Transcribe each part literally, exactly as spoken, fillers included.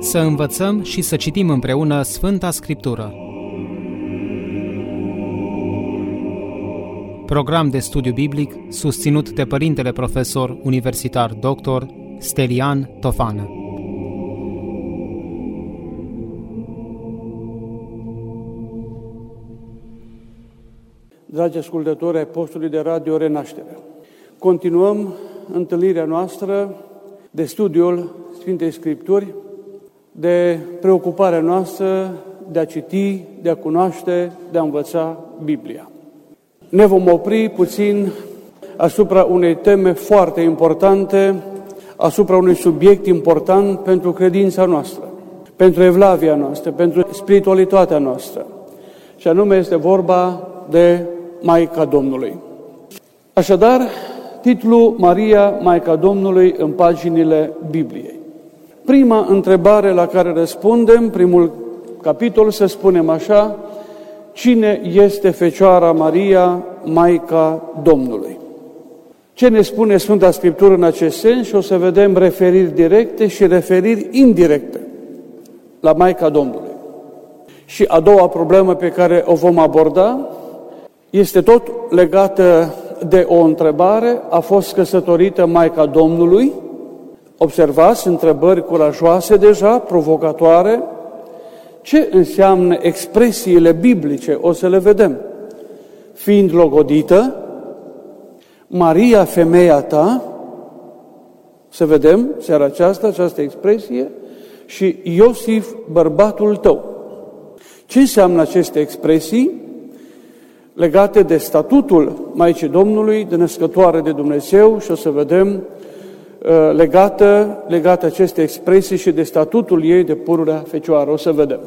Să învățăm și să citim împreună Sfânta Scriptură. Program de studiu biblic susținut de Părintele Profesor Universitar doctor Stelian Tofană. Dragi ascultători ai postului de radio Renaștere, continuăm întâlnirea noastră de studiul Sfintei Scripturi, de preocuparea noastră de a citi, de a cunoaște, de a învăța Biblia. Ne vom opri puțin asupra unei teme foarte importante, asupra unui subiect important pentru credința noastră, pentru evlavia noastră, pentru spiritualitatea noastră. Și anume este vorba de Maica Domnului. Așadar, titlul Maria, Maica Domnului în paginile Bibliei. Prima întrebare la care răspundem, primul capitol, să spunem așa: cine este Fecioara Maria, Maica Domnului? Ce ne spune Sfânta Scriptură în acest sens? Și o să vedem referiri directe și referiri indirecte la Maica Domnului. Și a doua problemă pe care o vom aborda este tot legată de o întrebare: a fost căsătorită Maica Domnului? Observați, întrebări curajoase deja, provocatoare. Ce înseamnă expresiile biblice? O să le vedem. Fiind logodită, Maria, femeia ta, să vedem seara aceasta această expresie, și Iosif, bărbatul tău. Ce înseamnă aceste expresii legate de statutul Maicii Domnului, de născătoare de Dumnezeu, și o să vedem legată, legată aceste expresii și de statutul ei de pururea Fecioară. O să vedem.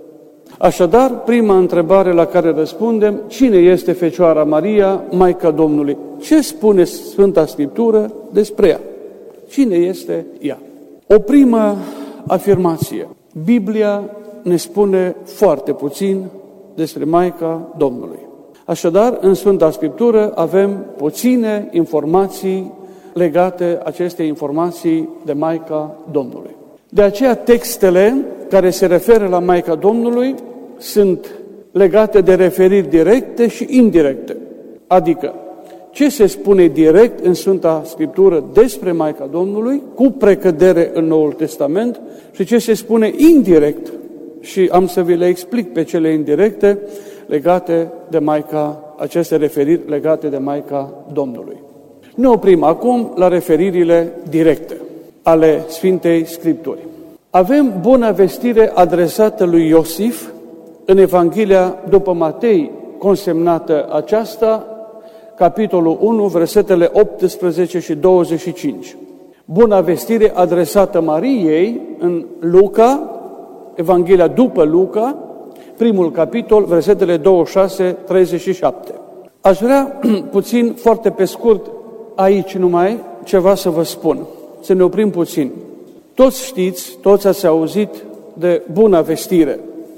Așadar, prima întrebare la care răspundem: cine este Fecioara Maria, Maica Domnului? Ce spune Sfânta Scriptură despre ea? Cine este ea? O primă afirmație: Biblia ne spune foarte puțin despre Maica Domnului. Așadar, în Sfânta Scriptură avem puține informații legate acestei informații de Maica Domnului. De aceea, textele care se referă la Maica Domnului sunt legate de referiri directe și indirecte. Adică, ce se spune direct în Sfânta Scriptură despre Maica Domnului, cu precădere în Noul Testament, și ce se spune indirect, și am să vi le explic pe cele indirecte legate de Maica, aceste referiri legate de Maica Domnului. Ne oprim acum la referirile directe ale Sfintei Scripturi. Avem buna vestire adresată lui Iosif în Evanghelia după Matei, consemnată aceasta, capitolul unu, versetele optsprezece și douăzeci și cinci. Buna vestire adresată Mariei în Luca, Evanghelia după Luca, primul capitol, versetele douăzeci și șase - treizeci și șapte. Aș vrea puțin, foarte pe scurt, aici numai ceva să vă spun. Să ne oprim puțin. Toți știți, toți ați auzit de buna vestire,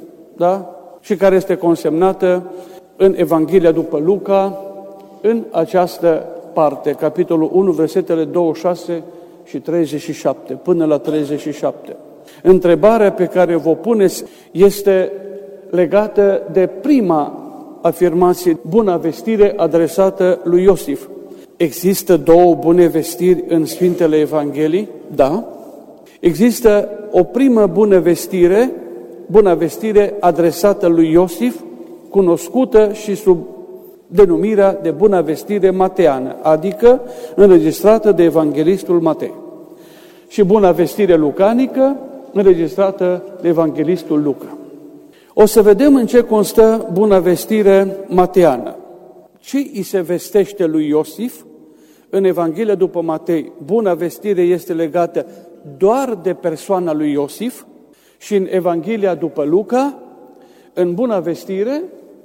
da? Și care este consemnată în Evanghelia după Luca, în această parte, capitolul unu, versetele douăzeci și șase și treizeci și șapte, până la treizeci și șapte. Întrebarea pe care vă puneți este legată de prima afirmație, buna vestire adresată lui Iosif. Există două bune vestiri în Sfintele Evanghelii? Da. Există o primă bună vestire, bună vestire adresată lui Iosif, cunoscută și sub denumirea de bună vestire mateană, adică înregistrată de evanghelistul Matei. Și bună vestire lucanică, înregistrată de evanghelistul Luca. O să vedem în ce constă buna vestire mateană. Ce îi se vestește lui Iosif în Evanghelia după Matei? Buna vestire este legată doar de persoana lui Iosif, și în Evanghelia după Luca, în buna vestire,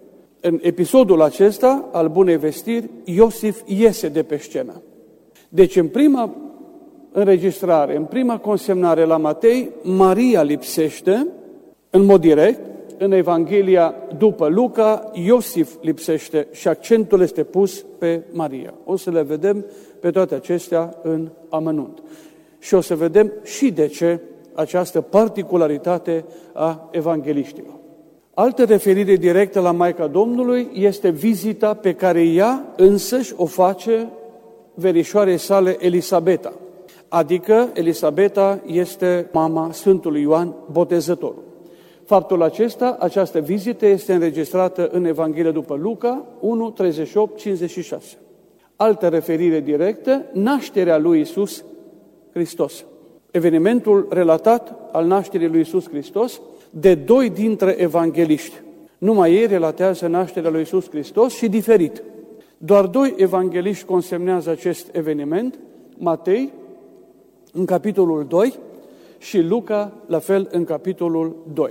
în episodul acesta al bunei vestiri, Iosif iese de pe scenă. Deci în prima înregistrare, în prima consemnare la Matei, Maria lipsește în mod direct. În Evanghelia după Luca, Iosif lipsește și accentul este pus pe Maria. O să le vedem pe toate acestea în amănunt. Și o să vedem și de ce această particularitate a evangeliștilor. Altă referire directă la Maica Domnului este vizita pe care ea însăși o face verișoarei sale Elisabeta, adică Elisabeta este mama Sfântului Ioan Botezătorul. Faptul acesta, această vizită este înregistrată în Evanghelia după Luca unu, treizeci și opt, cincizeci și șase. Altă referire directă, nașterea lui Iisus Hristos. Evenimentul relatat al nașterii lui Iisus Hristos de doi dintre evangeliști. Numai ei relatează nașterea lui Iisus Hristos și diferit. Doar doi evangeliști consemnează acest eveniment, Matei în capitolul doi și Luca la fel în capitolul doi.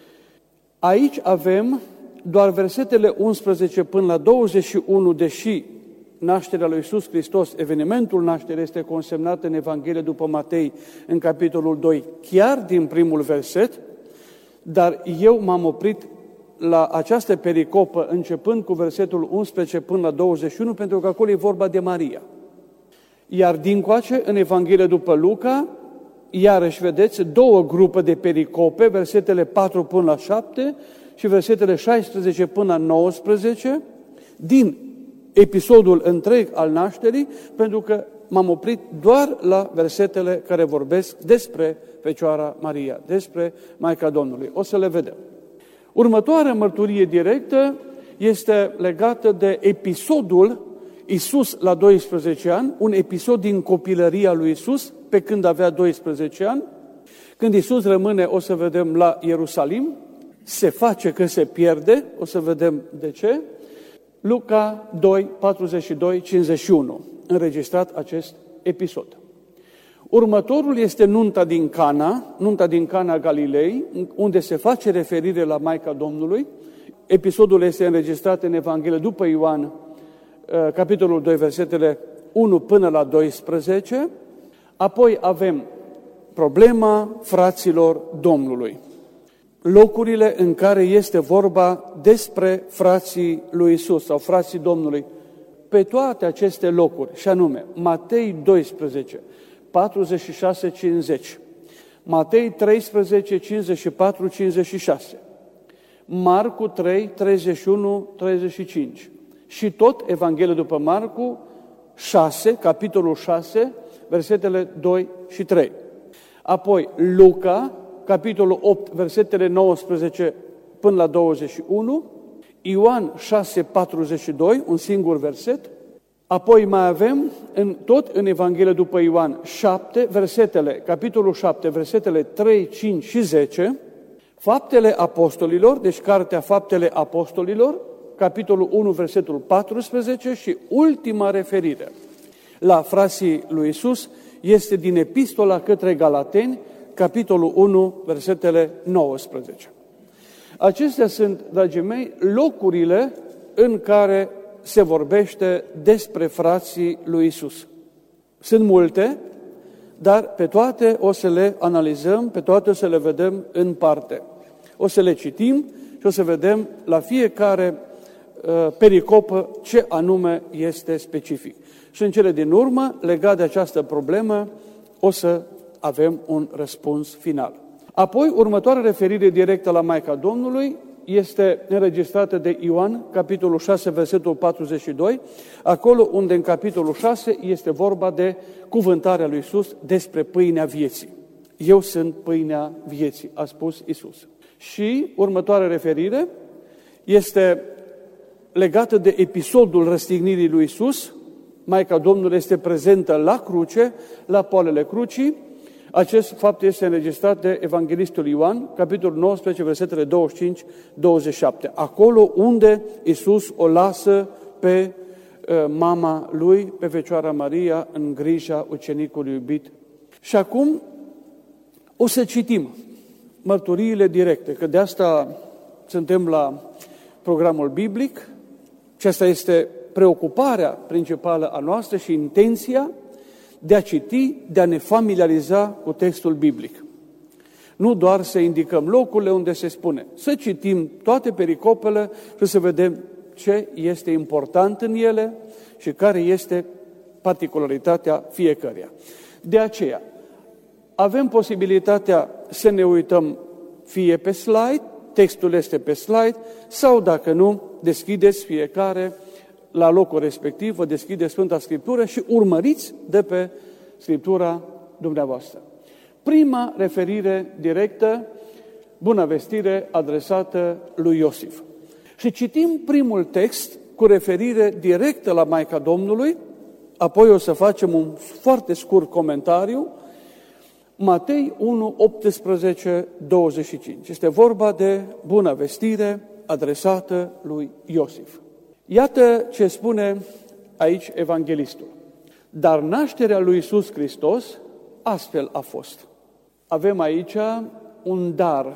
Aici avem doar versetele unsprezece până la douăzeci și unu, deși nașterea lui Iisus Hristos, evenimentul nașterii este consemnat în Evanghelie după Matei în capitolul doi, chiar din primul verset, dar eu m-am oprit la această pericopă începând cu versetul unsprezece până la douăzeci și unu, pentru că acolo e vorba de Maria. Iar dincoace, în Evanghelie după Luca, iarăși vedeți două grupe de pericope, versetele patru până la șapte și versetele șaisprezece până la nouăsprezece, din episodul întreg al nașterii, pentru că m-am oprit doar la versetele care vorbesc despre Fecioara Maria, despre Maica Domnului. O să le vedem. Următoarea mărturie directă este legată de episodul Iisus la doisprezece ani, un episod din copilăria lui Iisus, pe când avea doisprezece ani, când Iisus rămâne, o să vedem, la Ierusalim, se face că se pierde, o să vedem de ce. Luca doi, patruzeci și doi, cincizeci și unu, înregistrat acest episod. Următorul este nunta din Cana, nunta din Cana Galilei, unde se face referire la Maica Domnului. Episodul este înregistrat în Evanghelie după Ioan, capitolul doi, versetele unu până la doisprezece. Apoi avem problema fraților Domnului. Locurile în care este vorba despre frații lui Iisus sau frații Domnului. Pe toate aceste locuri, și anume Matei doisprezece, patruzeci și șase, cincizeci, Matei treisprezece, cincizeci și patru, cincizeci și șase, Marcu trei, treizeci și unu, treizeci și cinci și tot Evanghelia după Marcu șase, capitolul șase, versetele doi și trei. Apoi Luca, capitolul opt, versetele nouăsprezece până la douăzeci și unu, Ioan șase, patruzeci și doi, un singur verset. Apoi mai avem, în, tot în Evanghelia după Ioan șapte, versetele, capitolul șapte, versetele trei, cinci și zece, Faptele Apostolilor, deci Cartea Faptele Apostolilor, capitolul unu, versetul paisprezece și ultima referire la frații lui Iisus este din Epistola către Galateni, capitolul unu, versetele nouăsprezece. Acestea sunt, dragii mei, locurile în care se vorbește despre frații lui Iisus. Sunt multe, dar pe toate o să le analizăm, pe toate o să le vedem în parte. O să le citim și o să vedem la fiecare uh, pericopă ce anume este specific. Și în cele din urmă, legat de această problemă, o să avem un răspuns final. Apoi, următoarea referire directă la Maica Domnului este înregistrată de Ioan, capitolul șase, versetul patruzeci și doi, acolo unde în capitolul șase este vorba de cuvântarea lui Iisus despre pâinea vieții. Eu sunt pâinea vieții, a spus Iisus. Și următoarea referire este legată de episodul răstignirii lui Iisus. Maica Domnului este prezentă la cruce, la poalele crucii. Acest fapt este înregistrat de Evanghelistul Ioan, capitolul nouăsprezece, versetele douăzeci și cinci douăzeci și șapte. Acolo unde Iisus o lasă pe uh, mama lui, pe Fecioara Maria, în grija ucenicului iubit. Și acum o să citim mărturiile directe, că de asta suntem la programul biblic și asta este preocuparea principală a noastră și intenția de a citi, de a ne familiariza cu textul biblic. Nu doar să indicăm locurile unde se spune, să citim toate pericopele și să vedem ce este important în ele și care este particularitatea fiecăreia. De aceea, avem posibilitatea să ne uităm fie pe slide, textul este pe slide, sau dacă nu, deschideți fiecare la locul respectiv, vă deschideți Sfânta Scriptură și urmăriți de pe Scriptura dumneavoastră. Prima referire directă, bună vestire adresată lui Iosif. Și citim primul text cu referire directă la Maica Domnului, apoi o să facem un foarte scurt comentariu, Matei unu, optsprezece, douăzeci și cinci. Este vorba de bună vestire adresată lui Iosif. Iată ce spune aici evanghelistul. Dar nașterea lui Iisus Hristos astfel a fost. Avem aici un dar.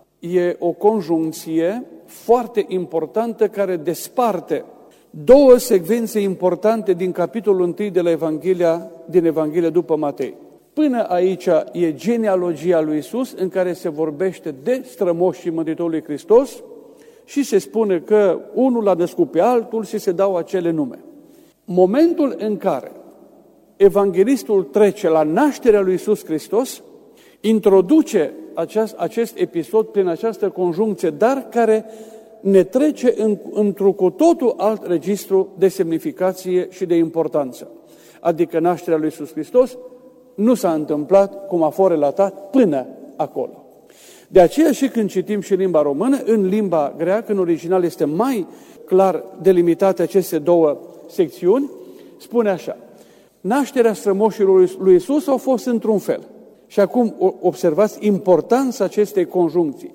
E o conjuncție foarte importantă care desparte două secvențe importante din capitolul unu de la Evanghelia, din Evanghelia după Matei. Până aici e genealogia lui Iisus, în care se vorbește de strămoșii Mântuitorului Hristos și se spune că unul l-a născut pe altul și se dau acele nume. Momentul în care evanghelistul trece la nașterea lui Iisus Hristos, introduce acest, acest episod prin această conjuncție, dar care ne trece în, într-un cu totul alt registru de semnificație și de importanță. Adică nașterea lui Iisus Hristos nu s-a întâmplat cum a fost relatat până acolo. De aceea și când citim și limba română, în limba greacă, în original este mai clar delimitate aceste două secțiuni, spune așa: nașterea strămoșilor lui Iisus a fost într-un fel. Și acum observați importanța acestei conjuncții.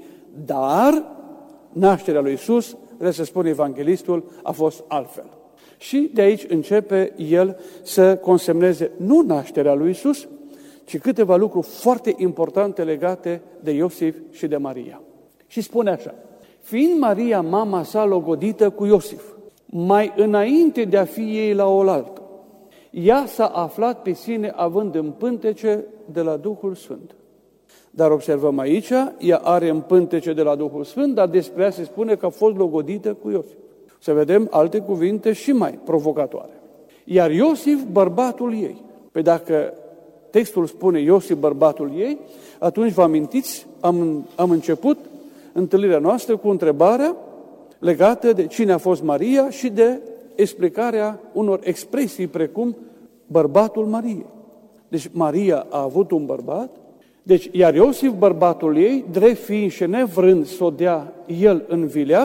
Dar nașterea lui Iisus, trebuie să spune evanghelistul, a fost altfel. Și de aici începe el să consemneze nu nașterea lui Iisus, ci câteva lucruri foarte importante legate de Iosif și de Maria. Și spune așa: fiind Maria mama sa logodită cu Iosif, mai înainte de a fi ei la oaltă, ea s-a aflat pe sine având în pântece de la Duhul Sfânt. Dar observăm aici, ea are în pântece de la Duhul Sfânt, dar despre ea se spune că a fost logodită cu Iosif. Să vedem alte cuvinte și mai provocatoare. Iar Iosif, bărbatul ei. Păi dacă textul spune Iosif, bărbatul ei, atunci vă amintiți, am, am început întâlnirea noastră cu întrebarea legată de cine a fost Maria și de explicarea unor expresii precum bărbatul Mariei. Deci Maria a avut un bărbat, deci iar Iosif, bărbatul ei, drept fiind și nevrând să o dea el în vileag,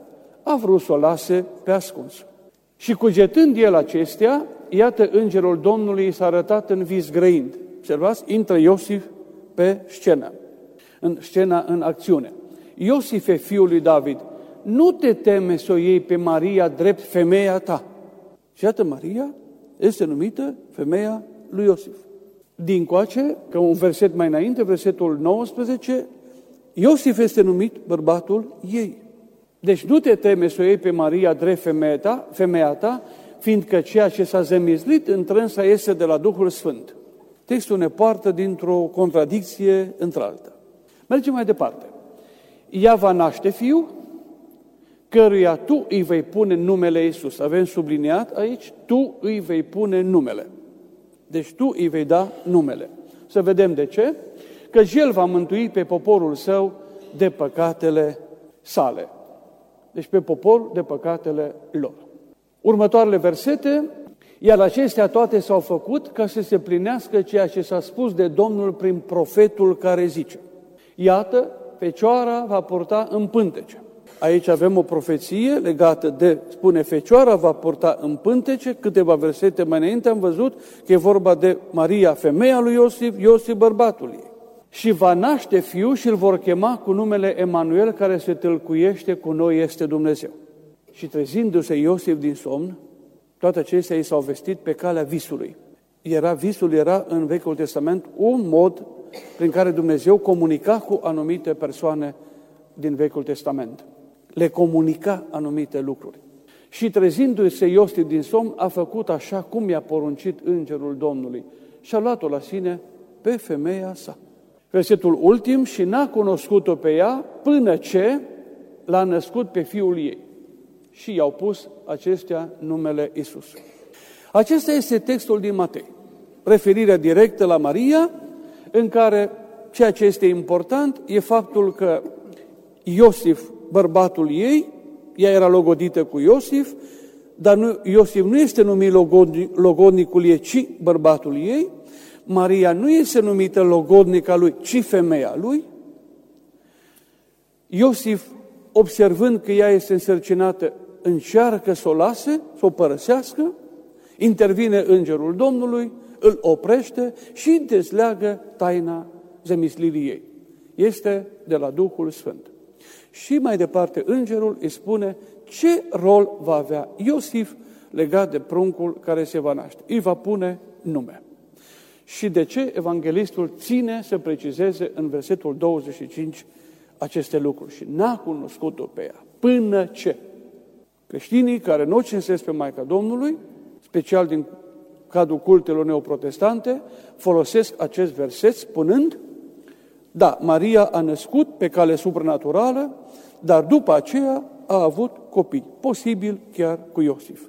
a vrut să o lase pe ascuns. Și cugetând el acestea, iată îngerul Domnului s-a arătat în vis grăind. Observați, intră Iosif pe scenă, în scena, în acțiune. Iosife, fiul lui David, nu te teme să o iei pe Maria drept femeia ta. Și iată, Maria este numită femeia lui Iosif. Dincoace, că un verset mai înainte, versetul nouăsprezece, Iosif este numit bărbatul ei. Deci nu te teme să o iei pe Maria drept femeia ta, femeia ta, fiindcă ceea ce s-a zemizlit întrânsa este de la Duhul Sfânt. Textul ne poartă dintr-o contradicție într-alta. Mergem mai departe. Ea va naște fiu, căruia tu îi vei pune numele Iisus. Avem subliniat aici, tu îi vei pune numele. Deci tu îi vei da numele. Să vedem de ce. Căci El va mântui pe poporul Său de păcatele sale. Deci pe popor de păcatele lor. Următoarele versete, iar acestea toate s-au făcut ca să se plinească ceea ce s-a spus de Domnul prin profetul care zice: iată, fecioara va purta în pântece. Aici avem o profeție legată de, spune, fecioara va purta în pântece, câteva versete mai înainte am văzut că e vorba de Maria, femeia lui Iosif, Iosif, bărbatul ei. Și va naște fiu și îl vor chema cu numele Emanuel, care se tâlcuiește cu noi este Dumnezeu. Și trezindu-se Iosif din somn, toate acestea i s-au vestit pe calea visului. Era, visul era în Vechiul Testament un mod prin care Dumnezeu comunica cu anumite persoane din Vechiul Testament. Le comunica anumite lucruri. Și trezindu-se Iosif din somn, a făcut așa cum i-a poruncit îngerul Domnului și a luat-o la sine pe femeia sa. Versetul ultim, și n-a cunoscut-o pe ea până ce l-a născut pe fiul ei. Și i-au pus acestea numele Iisus. Acesta este textul din Matei. Referirea directă la Maria, în care ceea ce este important e faptul că Iosif, bărbatul ei, ea era logodită cu Iosif, dar nu, Iosif nu este numit logodnicul ei, ci bărbatul ei. Maria nu este numită logodnica lui, ci femeia lui. Iosif, observând că ea este însărcinată, încearcă să o lase, să o părăsească, intervine îngerul Domnului, îl oprește și dezleagă taina zămislirii ei. Este de la Duhul Sfânt. Și mai departe, îngerul îi spune ce rol va avea Iosif legat de pruncul care se va naște. Îi va pune nume. Și de ce evanghelistul ține să precizeze în versetul douăzeci și cinci aceste lucruri? Și n-a cunoscut-o pe ea, până ce creștinii care nu o cinstesc pe Maica Domnului, special din cadrul cultelor neoprotestante, folosesc acest verset spunând: da, Maria a născut pe cale supranaturală, dar după aceea a avut copii, posibil chiar cu Iosif.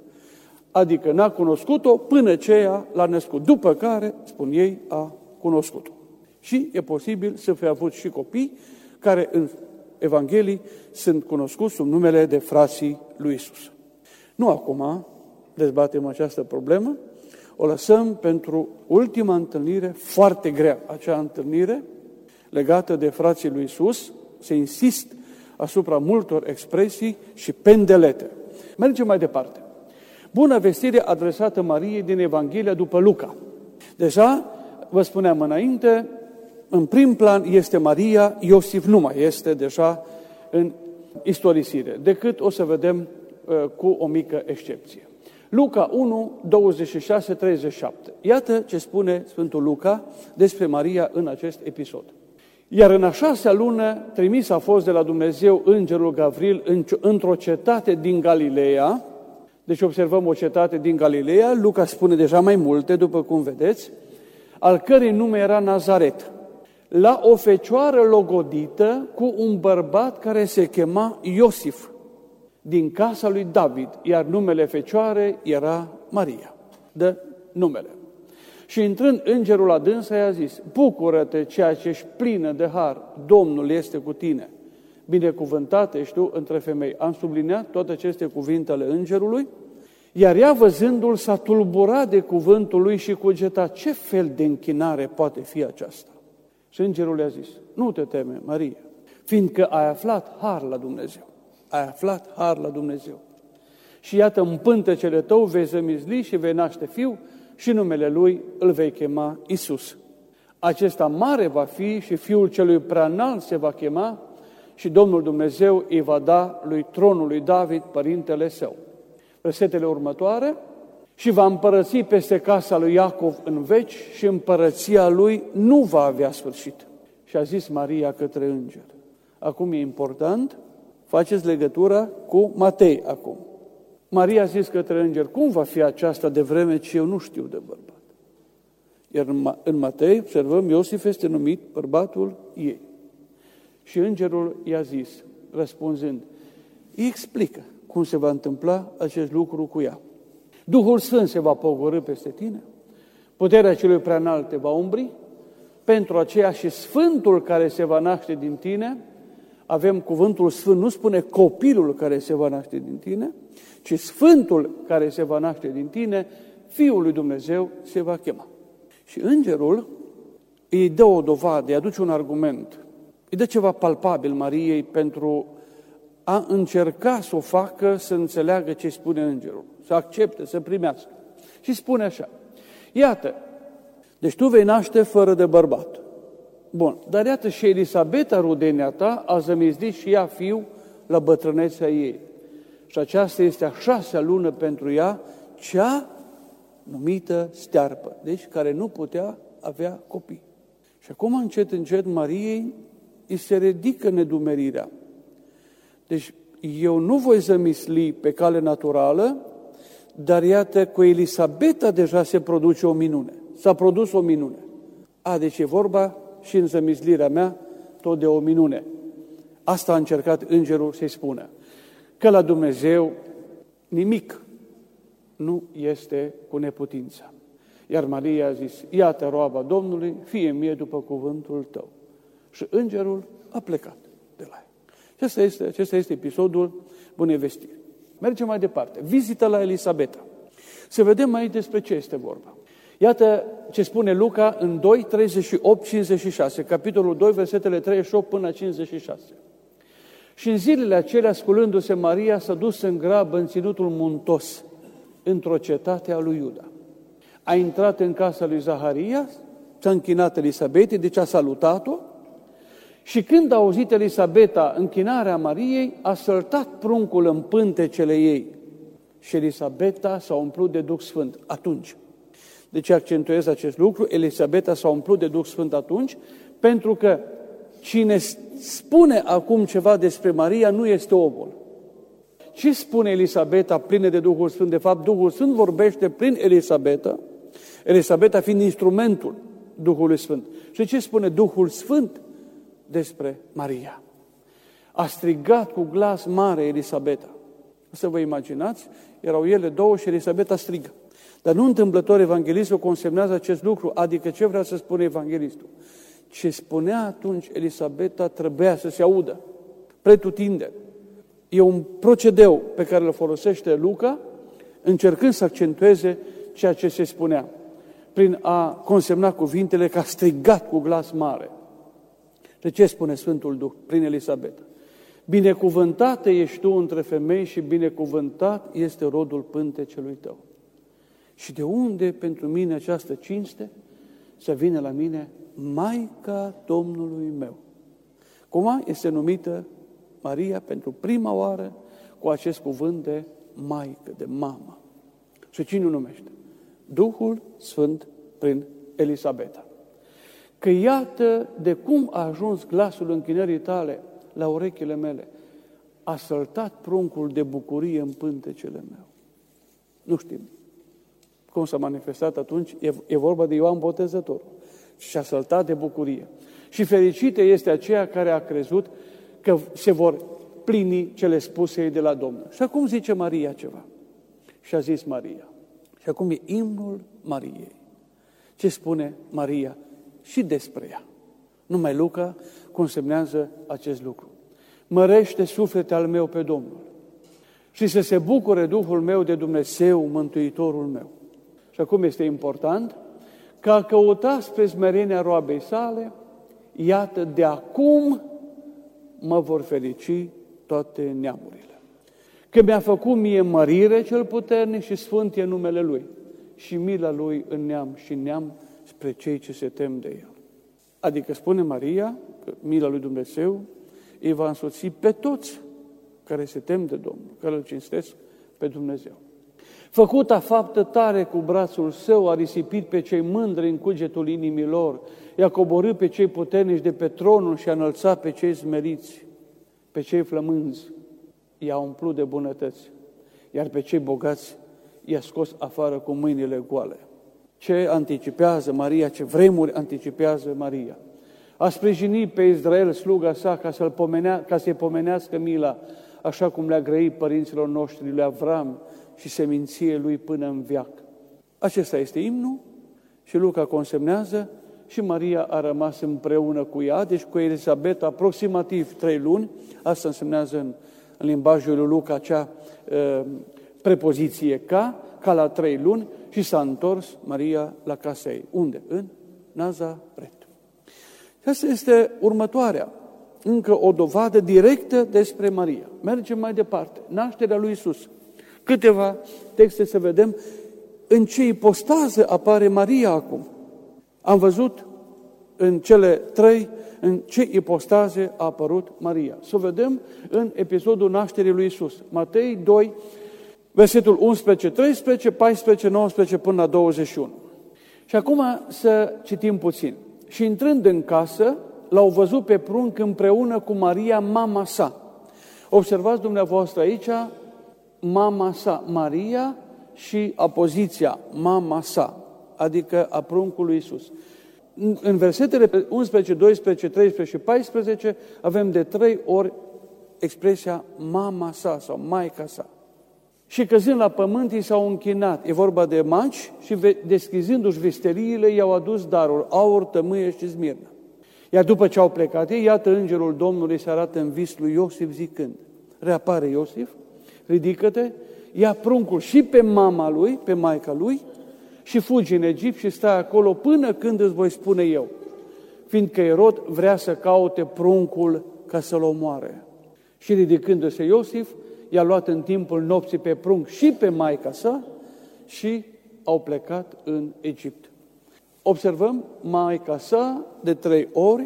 Adică n-a cunoscut-o până ce ea l-a născut, după care, spun ei, a cunoscut-o. Și e posibil să fie avut și copii care în Evanghelii sunt cunoscuți sub numele de frații lui Isus. Nu acum dezbatem această problemă, o lăsăm pentru ultima întâlnire foarte grea, acea întâlnire legată de frații lui Isus, se insist asupra multor expresii și pendelete. Mergem mai departe. Bună vestire adresată Mariei din Evanghelia după Luca. Deja, vă spuneam înainte, în prim plan este Maria, Iosif nu mai este deja în istorisire, decât o să vedem uh, cu o mică excepție. Luca unu, douăzeci și șase, treizeci și șapte. Iată ce spune Sfântul Luca despre Maria în acest episod. Iar în a șasea lună, trimis a fost de la Dumnezeu îngerul Gavril într-o cetate din Galileea. Deci observăm o cetate din Galileea, Luca spune deja mai multe, după cum vedeți, al cărei nume era Nazaret, la o fecioară logodită cu un bărbat care se chema Iosif, din casa lui David, iar numele fecioare era Maria. Dă numele. Și intrând îngerul la dânsa, i-a zis: bucură-te, ceea ce ești plină de har, Domnul este cu tine. Binecuvântată ești tu între femei. Am subliniat toate aceste cuvinte ale îngerului, iar ea, văzându-l, s-a tulburat de cuvântul lui și cugeta: ce fel de închinare poate fi aceasta? Și îngerul i-a zis: nu te teme, Maria, fiindcă ai aflat har la Dumnezeu. Ai aflat har la Dumnezeu. Și iată, în pântecele tău vei zămisli și vei naște fiu și numele lui îl vei chema Isus. Acesta mare va fi și fiul celui preanalt se va chema și Domnul Dumnezeu îi va da lui tronul lui David, părintele său. Versetele următoare: și va împărăți peste casa lui Iacov în veci și împărăția lui nu va avea sfârșit. Și a zis Maria către înger. Acum e important, faceți legătura cu Matei acum. Maria a zis către înger: cum va fi aceasta de vreme ce eu nu știu de bărbat? Iar în Matei, observăm, Iosif este numit bărbatul ei. Și îngerul i-a zis, răspunzând, îi explică cum se va întâmpla acest lucru cu ea. Duhul Sfânt se va pogorî peste tine, puterea celui preanalt te va umbri, pentru aceea și Sfântul care se va naște din tine, avem cuvântul Sfânt, nu spune copilul care se va naște din tine, ci Sfântul care se va naște din tine, Fiul lui Dumnezeu se va chema. Și îngerul îi dă o dovadă, îi aduce un argument, îi dă ceva palpabil Mariei pentru a încerca să o facă să înțeleagă ce spune îngerul, să accepte, să primească. Și spune așa, iată, deci tu vei naște fără de bărbat. Bun, dar iată și Elisabeta, rudenia ta, a zămislit și ea fiu la bătrânețea ei. Și aceasta este a șasea lună pentru ea, cea numită stearpă, deci care nu putea avea copii. Și acum încet, încet, Mariei îi se ridică nedumerirea. Deci eu nu voi zămisli pe cale naturală, dar iată, cu Elisabeta deja se produce o minune. S-a produs o minune. A, deci e vorba și în zămislirea mea tot de o minune. Asta a încercat îngerul să-i spună. Că la Dumnezeu nimic nu este cu neputință. Iar Maria a zis, iată roaba Domnului, fie mie după cuvântul tău. Și îngerul a plecat de la ea. Acesta este, acesta este episodul Bunei Vestiri. Mergem mai departe. Vizită la Elisabeta. Să vedem aici despre ce este vorba. Iată ce spune Luca în doi, treizeci și opt, cincizeci și șase, capitolul doi, versetele treizeci și opt până la cincizeci și șase. Și în zilele acelea, sculându-se Maria, s-a dus în grabă în ținutul muntos, într-o cetate a lui Iuda. A intrat în casa lui Zaharia, s-a închinat Elisabetei, deci a salutat-o, și când a auzit Elisabeta închinarea Mariei, a săltat pruncul în pântecele ei. Și Elisabeta s-a umplut de Duh Sfânt atunci. De ce accentuez acest lucru? Elisabeta s-a umplut de Duh Sfânt atunci, pentru că cine spune acum ceva despre Maria nu este omul. Ce spune Elisabeta plină de Duhul Sfânt? De fapt, Duhul Sfânt vorbește prin Elisabeta, Elisabeta fiind instrumentul Duhului Sfânt. Și ce spune Duhul Sfânt despre Maria? A strigat cu glas mare Elisabeta. Să vă imaginați, erau ele două și Elisabeta strigă. Dar nu întâmplător evanghelistul consemnează acest lucru, adică ce vrea să spună evanghelistul? Ce spunea atunci Elisabeta trebuia să se audă, pretutindeni. E un procedeu pe care îl folosește Luca, încercând să accentueze ceea ce se spunea, prin a consemna cuvintele că a strigat cu glas mare. De ce spune Sfântul Duh prin Elisabeta? Binecuvântată ești tu între femei și binecuvântat este rodul pântecelui tău. Și de unde pentru mine această cinste să vină la mine Maica Domnului meu? Cum este numită Maria pentru prima oară cu acest cuvânt de maică, de mamă. Și cine o numește? Duhul Sfânt prin Elisabeta. Că iată de cum a ajuns glasul închinării tale la urechile mele. A săltat pruncul de bucurie în pântecele meu. Nu știm cum s-a manifestat atunci, e, e vorba de Ioan Botezătorul. Și a săltat de bucurie. Și fericită este aceea care a crezut că se vor plini cele spuse ei de la Domnul. Și acum zice Maria ceva. Și a zis Maria. Și acum e imnul Mariei. Ce spune Maria și despre ea? Numai Luca consemnează acest lucru. Mărește sufletul al meu pe Domnul și să se bucure Duhul meu de Dumnezeu, Mântuitorul meu. Și acum este important că a căutat spre smerenia roabei sale, iată, de acum mă vor ferici toate neamurile. Că mi-a făcut mie mărire cel puternic și sfânt e numele Lui și mila Lui în neam și neam spre cei ce se tem de El. Adică spune Maria că mila Lui Dumnezeu îi va însoți pe toți care se tem de Domnul, care îl cinstesc pe Dumnezeu. Făcuta faptă tare cu brațul său, a risipit pe cei mândri în cugetul inimilor, i-a coborât pe cei puternici de pe tronul și a înălțat pe cei smeriți, pe cei flămânzi, i-a umplut de bunătăți, iar pe cei bogați i-a scos afară cu mâinile goale. Ce anticipează Maria, ce vremuri anticipează Maria? A sprijinit pe Israel, sluga sa, ca, să-l pomenea, ca să-i pomenească mila, așa cum le-a grăit părinților noștri, lui Avram și seminție lui până în veac. Acesta este imnul și Luca consemnează și Maria a rămas împreună cu ea, deci cu Elisabeta aproximativ trei luni, asta însemnează în, în limbajul lui Luca acea uh, prepoziție ca, ca la trei luni și s-a întors Maria la casa ei. Unde? În Nazaret. Și asta este următoarea, încă o dovadă directă despre Maria. Mergem mai departe. Nașterea lui Iisus. Câteva texte să vedem în ce ipostază apare Maria acum. Am văzut în cele trei în ce ipostaze a apărut Maria. Să vedem în episodul nașterii lui Iisus. Matei doi, versetul unsprezece, treisprezece, paisprezece, nouăsprezece până la douăzeci și unu. Și acum să citim puțin. Și intrând în casă, l-au văzut pe prunc împreună cu Maria, mama sa. Observați dumneavoastră aici mama sa, Maria și apoziția mama sa, adică a pruncului Iisus. În versetele unsprezece, doisprezece, treisprezece și paisprezece avem de trei ori expresia mama sa sau maica sa. Și căzând la pământ, i s-au închinat. E vorba de magi și deschizându-și vesteriile, i-au adus darul, aur, tămâie și smirnă. Iar după ce au plecat ei, iată îngerul Domnului se arată în vis lui Iosif zicând, reapare Iosif, ridică-te, ia pruncul și pe mama lui, pe maica lui, și fugi în Egipt și stai acolo până când îți voi spune eu, fiindcă Erod vrea să caute pruncul ca să-l omoare. Și ridicându-se Iosif, i-a luat în timpul nopții pe prunc și pe maica sa și au plecat în Egipt. Observăm, maica sa de trei ori,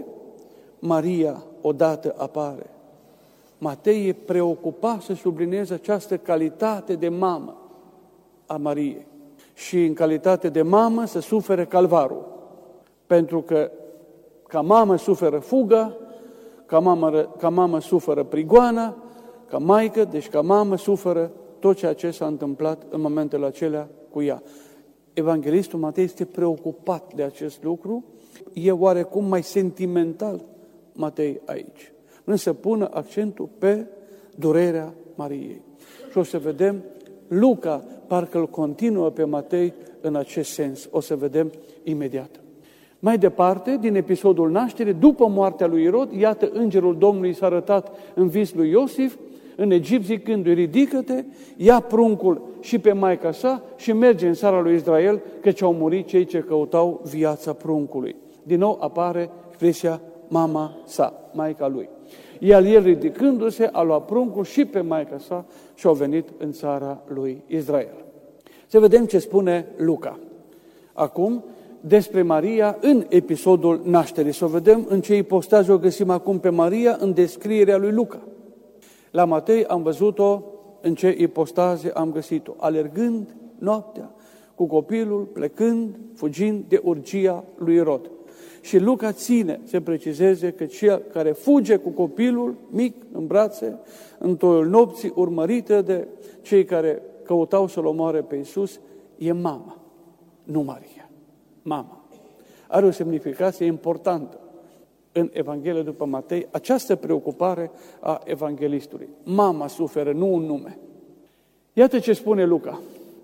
Maria odată apare. Matei e preocupat să sublinieze această calitate de mamă a Mariei. Și în calitate de mamă să sufere calvarul. Pentru că ca mamă suferă fuga, ca mamă, ca mamă suferă prigoana, ca maică, deci ca mamă suferă tot ceea ce s-a întâmplat în momentele acelea cu ea. Evanghelistul Matei este preocupat de acest lucru, e oarecum mai sentimental Matei aici. Însă pună accentul pe durerea Mariei. Și o să vedem, Luca parcă îl continuă pe Matei în acest sens. O să vedem imediat. Mai departe, din episodul nașterii, după moartea lui Irod, iată îngerul Domnului s-a arătat în vis lui Iosif, în Egipt zicându-i, ridică-te, ia pruncul și pe maica sa și merge în țara lui Israel, căci au murit cei ce căutau viața pruncului. Din nou apare expresia mama sa, maica lui. Iar el, ridicându-se, a luat pruncul și pe maica sa și au venit în țara lui Israel. Să vedem ce spune Luca. Acum, despre Maria în episodul nașterii. Să vedem în ce ipostaze o găsim acum pe Maria în descrierea lui Luca. La Matei am văzut-o în ce ipostaze am găsit-o. Alergând noaptea cu copilul, plecând, fugind de urgia lui Irod. Și Luca ține să precizeze că cel care fuge cu copilul mic în brațe, în toiul nopții, urmărită de cei care căutau să-L omoare pe Iisus, e mama, nu Maria. Mama. Are o semnificație importantă în Evanghelia după Matei, această preocupare a evanghelistului. Mama suferă, nu un nume. Iată ce spune Luca.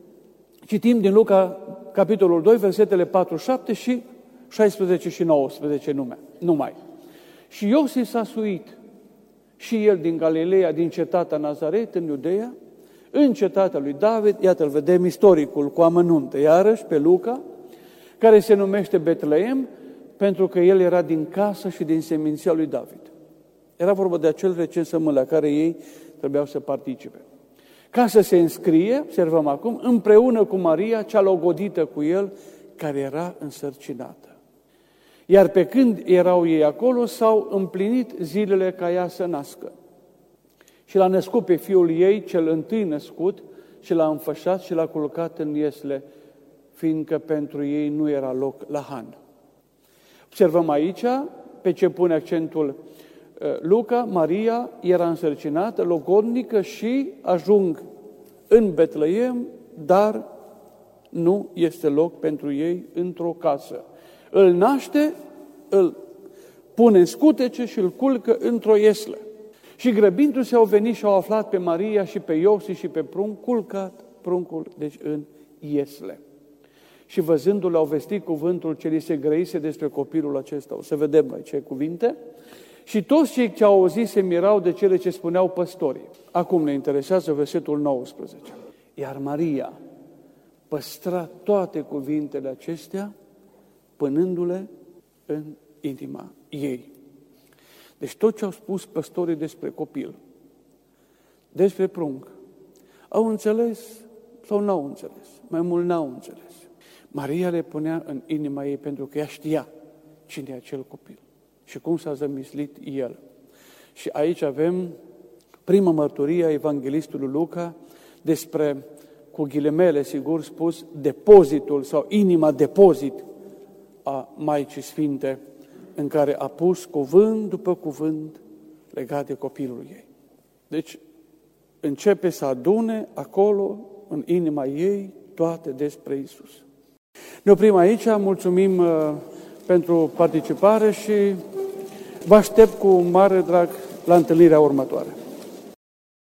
Citim din Luca, capitolul doi, versetele patru șapte și șaisprezece și nouăsprezece nume, numai. Și Iosif s-a suit, și el din Galileea, din cetatea Nazaret, în Iudeea, în cetatea lui David, iată-l vedem istoricul cu amănunte, iarăși pe Luca, care se numește Betleem, pentru că el era din casă și din seminția lui David. Era vorba de acel recensământ la care ei trebuiau să participe. Ca să se înscrie, observăm acum, împreună cu Maria, cea logodită cu el, care era însărcinată. Iar pe când erau ei acolo, s-au împlinit zilele ca ea să nască. Și l-a născut pe fiul ei, cel întâi născut, și l-a înfășat și l-a culcat în iesle, fiindcă pentru ei nu era loc la Han. Observăm aici, pe ce pune accentul Luca, Maria era însărcinată, logodnică și ajung în Betleem, dar nu este loc pentru ei într-o casă. Îl naște, îl pune în scutece și îl culcă într-o ieslă. Și grăbindu-se au venit și au aflat pe Maria și pe Iosif și pe prunc, culcat pruncul, deci în iesle. Și văzându-l au vestit cuvântul ce li se grăise despre copilul acesta. O să vedem mai ce cuvinte. Și toți cei ce au auzit se mirau de cele ce spuneau păstorii. Acum ne interesează versetul nouăsprezece. Iar Maria păstra toate cuvintele acestea, pânându-le în inima ei. Deci tot ce au spus păstorii despre copil, despre prunc, au înțeles sau n-au înțeles? Mai mult n-au înțeles. Maria le punea în inima ei pentru că ea știa cine e acel copil și cum s-a zămislit el. Și aici avem prima mărturie a evanghelistului Luca despre, cu ghilimele sigur spus, depozitul sau inima depozit a Maicii Sfinte, în care a pus cuvânt după cuvânt legat de copilul ei. Deci începe să adune acolo, în inima ei, toate despre Iisus. Ne oprim aici, mulțumim uh, pentru participare și vă aștept cu mare drag la întâlnirea următoare.